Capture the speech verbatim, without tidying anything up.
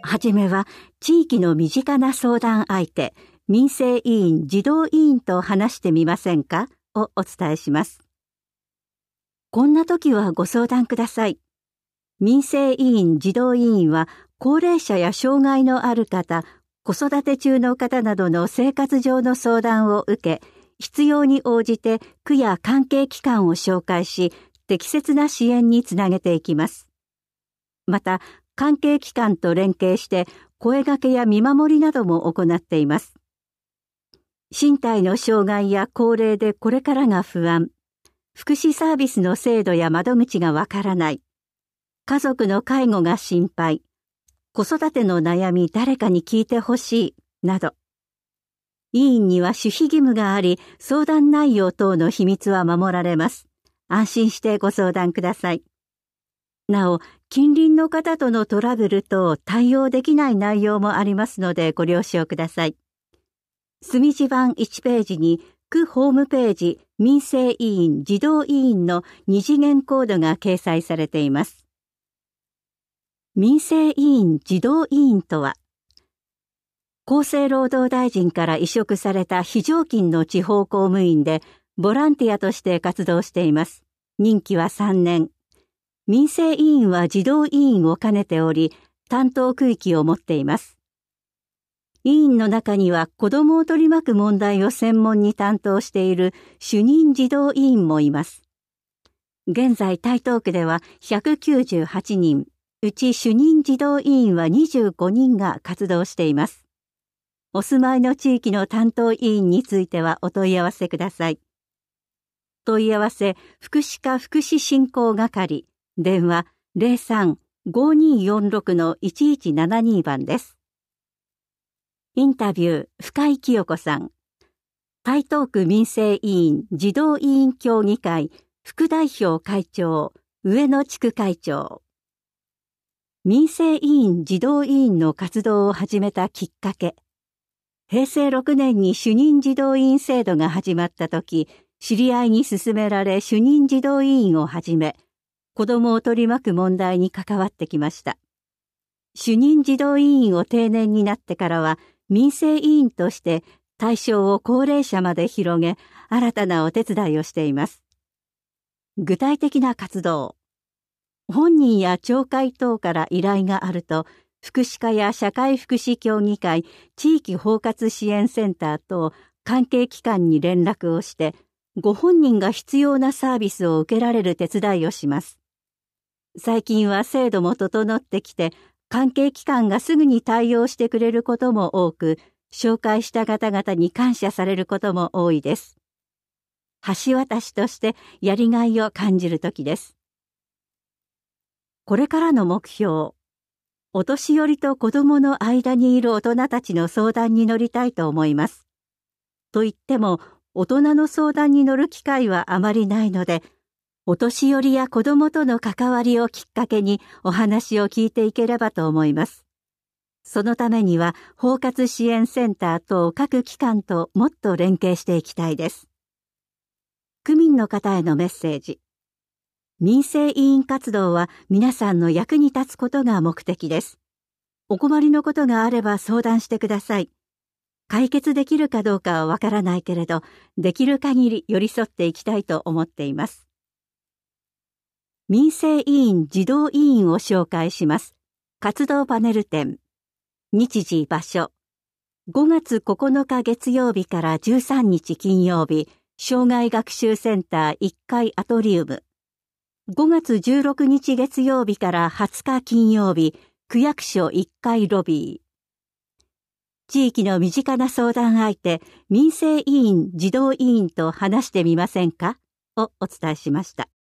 はじめは地域の身近な相談相手、民生委員児童委員と話してみませんかをお伝えします。こんな時はご相談ください。民生委員児童委員は高齢者や障害のある方、子育て中の方などの生活上の相談を受け、必要に応じて区や関係機関を紹介し、適切な支援につなげていきます。また、関係機関と連携して声掛けや見守りなども行っています。身体の障害や高齢でこれからが不安、福祉サービスの制度や窓口がわからない、家族の介護が心配、子育ての悩み誰かに聞いてほしい、など。委員には守秘義務があり、相談内容等の秘密は守られます。安心してご相談ください。なお、近隣の方とのトラブル等対応できない内容もありますのでご了承ください。墨字版いちページに区ホームページ民生委員児童委員の二次元コードが掲載されています。民生委員児童委員とは、厚生労働大臣から委嘱された非常勤の地方公務員で、ボランティアとして活動しています。任期はさんねん。民生委員は児童委員を兼ねており、担当区域を持っています。委員の中には子どもを取り巻く問題を専門に担当している主任児童委員もいます。現在台東区ではひゃくきゅうじゅうはちにん、うち主任児童委員はにじゅうごにんが活動しています。お住まいの地域の担当委員についてはお問い合わせください。問い合わせ福祉課福祉振興係、電話 ゼロさん ごにーよんろく のいちいちななに 番です。インタビュー深井清子さん、台東区民生委員児童委員協議会副代表会長上野地区会長。民生委員児童委員の活動を始めたきっかけ。へいせいろくねんに主任児童委員制度が始まった時、知り合いに勧められ主任児童委員を始め、子どもを取り巻く問題に関わってきました。主任児童委員を定年になってからは、民生委員として対象を高齢者まで広げ、新たなお手伝いをしています。具体的な活動。本人や町会等から依頼があると、福祉課や社会福祉協議会、地域包括支援センター等関係機関に連絡をして、ご本人が必要なサービスを受けられる手伝いをします。最近は制度も整ってきて、関係機関がすぐに対応してくれることも多く、紹介した方々に感謝されることも多いです。橋渡しとしてやりがいを感じる時です。これからの目標。お年寄りと子供の間にいる大人たちの相談に乗りたいと思います。と言っても、大人の相談に乗る機会はあまりないので、お年寄りや子供との関わりをきっかけにお話を聞いていければと思います。そのためには、包括支援センター等各機関ともっと連携していきたいです。区民の方へのメッセージ。民生委員活動は皆さんの役に立つことが目的です。お困りのことがあれば相談してください。解決できるかどうかはわからないけれど、できる限り寄り添っていきたいと思っています。民生委員児童委員を紹介します。活動パネル展。日時場所。ごがつここのか月曜日からじゅうさんにち金曜日、障害学習センターいっかいアトリウム。ごがつじゅうろくにち月曜日からはつか金曜日、区役所いっかいロビー。地域の身近な相談相手、民生委員児童委員と話してみませんかをお伝えしました。